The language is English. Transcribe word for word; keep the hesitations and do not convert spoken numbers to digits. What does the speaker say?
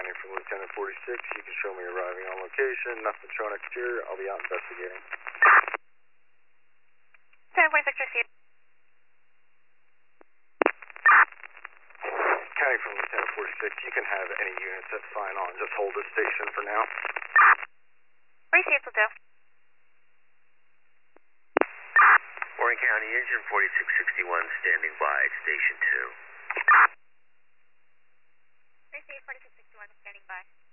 County from Lieutenant forty-six. You can show me arriving on location. Nothing shown exterior. I'll be out investigating. Lieutenant forty-six, received. County from Lieutenant forty-six. You can have any units that sign on. Just hold this station for now. Received, will do. Warren County, engine forty-six sixty-one standing by, station two. Received, forty-six sixty-one, standing by.